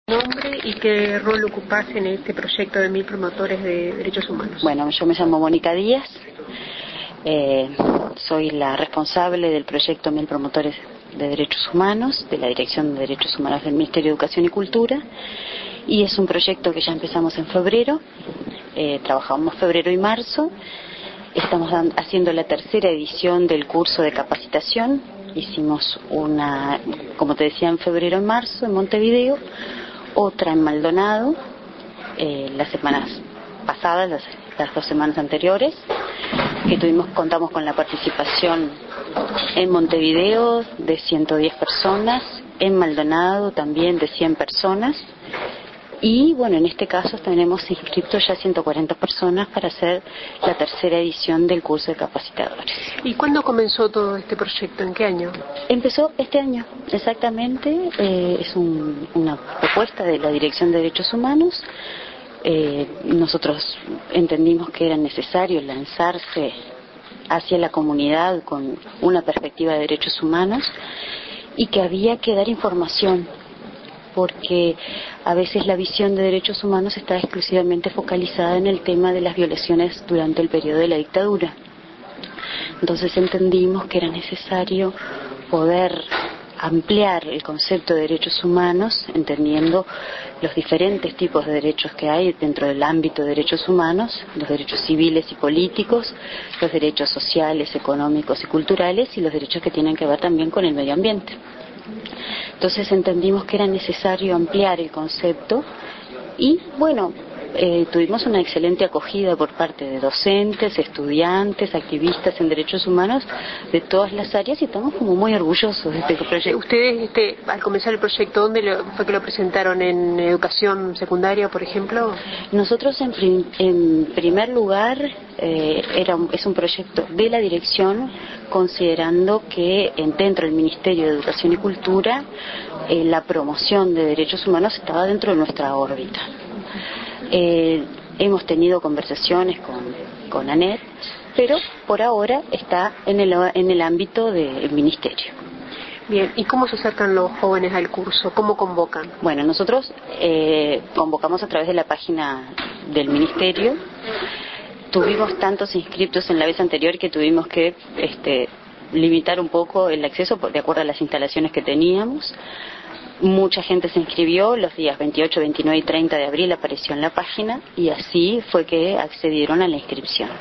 Nombre y qué rol ocupás en este proyecto de 1000 promotores de derechos humanos. Bueno, yo me llamo Mónica Díaz, soy la responsable del proyecto 1000 promotores de derechos humanos, de la Dirección de Derechos Humanos del Ministerio de Educación y Cultura, y es un proyecto que ya empezamos en febrero, trabajamos febrero y marzo, estamos haciendo la tercera edición del curso de capacitación, hicimos una, como te decía, en febrero y marzo en Montevideo, otra en Maldonado, las semanas pasadas, las 2 semanas anteriores, que contamos con la participación en Montevideo de 110 personas, en Maldonado también de 100 personas, y bueno, en este caso tenemos inscritos ya 140 personas para hacer la tercera edición del curso de capacitadores. ¿Y cuándo comenzó todo este proyecto? ¿En qué año? Empezó este año, exactamente, es una propuesta de la Dirección de Derechos Humanos. Nosotros entendimos que era necesario lanzarse hacia la comunidad con una perspectiva de derechos humanos y que había que dar información, porque a veces la visión de derechos humanos está exclusivamente focalizada en el tema de las violaciones durante el periodo de la dictadura. Entonces entendimos que era necesario poder ampliar el concepto de derechos humanos, entendiendo los diferentes tipos de derechos que hay dentro del ámbito de derechos humanos, los derechos civiles y políticos, los derechos sociales, económicos y culturales, y los derechos que tienen que ver también con el medio ambiente. Entonces entendimos que era necesario ampliar el concepto y, bueno, tuvimos una excelente acogida por parte de docentes, estudiantes, activistas en derechos humanos de todas las áreas, y estamos como muy orgullosos de este proyecto. ¿Ustedes, al comenzar el proyecto, dónde fue que lo presentaron? ¿En educación secundaria, por ejemplo? Nosotros en primer lugar es un proyecto de la dirección, considerando que dentro del Ministerio de Educación y Cultura la promoción de derechos humanos estaba dentro de nuestra órbita. Hemos tenido conversaciones con ANED, pero por ahora está en el ámbito del Ministerio. Bien, ¿y cómo se acercan los jóvenes al curso? ¿Cómo convocan? Bueno, nosotros convocamos a través de la página del Ministerio. Tuvimos tantos inscriptos en la vez anterior que tuvimos que limitar un poco el acceso de acuerdo a las instalaciones que teníamos. Mucha gente se inscribió, los días 28, 29 y 30 de abril apareció en la página, y así fue que accedieron a la inscripción.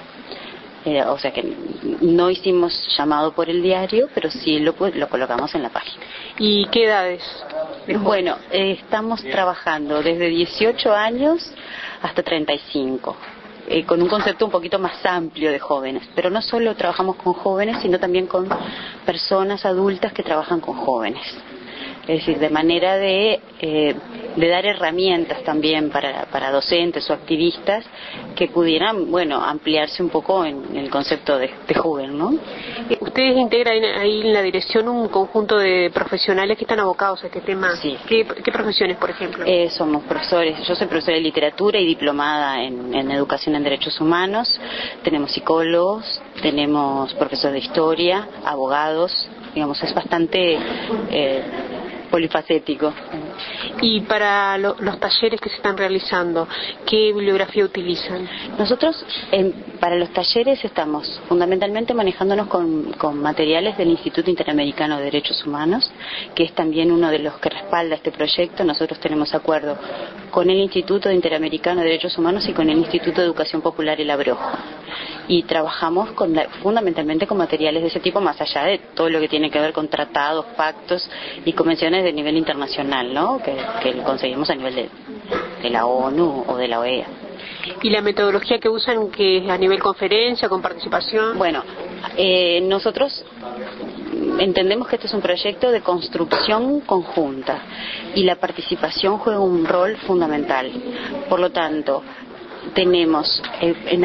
O sea que no hicimos llamado por el diario, pero sí lo colocamos en la página. ¿Y qué edades? Bueno, estamos trabajando desde 18 años hasta 35. Con un concepto un poquito más amplio de jóvenes, pero no solo trabajamos con jóvenes, sino también con personas adultas que trabajan con jóvenes. Es decir, de manera de dar herramientas también para docentes o activistas que pudieran, bueno, ampliarse un poco en el concepto de joven, ¿no? Ustedes integran ahí en la dirección un conjunto de profesionales que están abocados a este tema. Sí. ¿Qué profesiones, por ejemplo? Somos profesores, yo soy profesora de literatura y diplomada en educación en derechos humanos. Tenemos psicólogos, tenemos profesores de historia, abogados, digamos, es bastante polifacético. Y para los talleres que se están realizando, ¿qué bibliografía utilizan? Nosotros para los talleres estamos fundamentalmente manejándonos con materiales del Instituto Interamericano de Derechos Humanos, que es también uno de los que respalda este proyecto. Nosotros tenemos acuerdo con el Instituto Interamericano de Derechos Humanos y con el Instituto de Educación Popular El Abrojo, y trabajamos fundamentalmente con materiales de ese tipo, más allá de todo lo que tiene que ver con tratados, pactos y convenciones de nivel internacional, ¿no? que conseguimos a nivel de la ONU o de la OEA. ¿Y la metodología que usan, que es a nivel conferencia, con participación? Bueno, nosotros entendemos que este es un proyecto de construcción conjunta y la participación juega un rol fundamental. Por lo tanto, tenemos en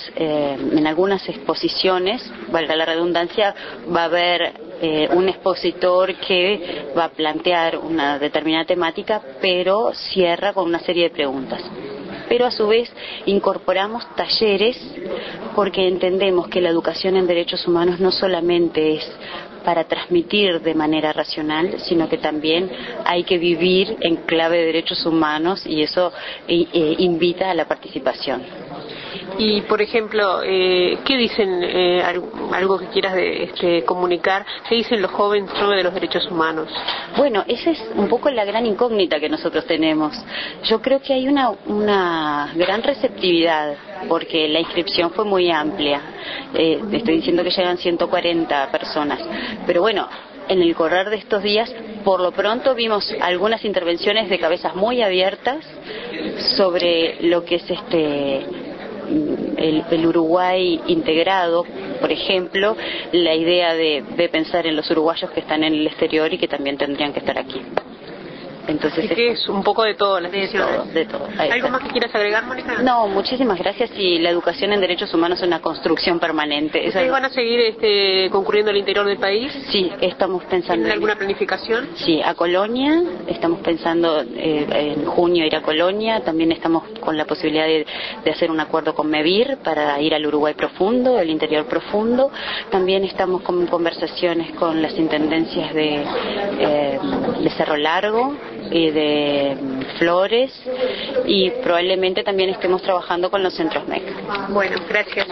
algunas exposiciones, valga la redundancia, va a haber un expositor que va a plantear una determinada temática, pero cierra con una serie de preguntas. Pero a su vez incorporamos talleres, porque entendemos que la educación en derechos humanos no solamente es para transmitir de manera racional, sino que también hay que vivir en clave de derechos humanos, y eso invita a la participación. Y, por ejemplo, ¿qué dicen, algo que quieras comunicar, qué dicen los jóvenes sobre los derechos humanos? Bueno, esa es un poco la gran incógnita que nosotros tenemos. Yo creo que hay una gran receptividad, porque la inscripción fue muy amplia. Te estoy diciendo que llegan 140 personas, pero bueno, en el correr de estos días, por lo pronto vimos algunas intervenciones de cabezas muy abiertas sobre lo que es el Uruguay integrado, por ejemplo, la idea de pensar en los uruguayos que están en el exterior y que también tendrían que estar aquí. Entonces, así que es un poco de todo las decisiones. De todo. ¿Algo más que quieras agregar, Mónica? No, muchísimas gracias. Y la educación en derechos humanos es una construcción permanente. ¿Ustedes van a seguir concurriendo al interior del país? Sí, estamos pensando. ¿Tienen alguna planificación? Sí, a Colonia. Estamos pensando en junio ir a Colonia. También estamos con la posibilidad de hacer un acuerdo con MEVIR para ir al Uruguay profundo, el interior profundo. También estamos con conversaciones con las intendencias de Cerro Largo y de Flores, y probablemente también estemos trabajando con los centros MEC. Bueno, gracias.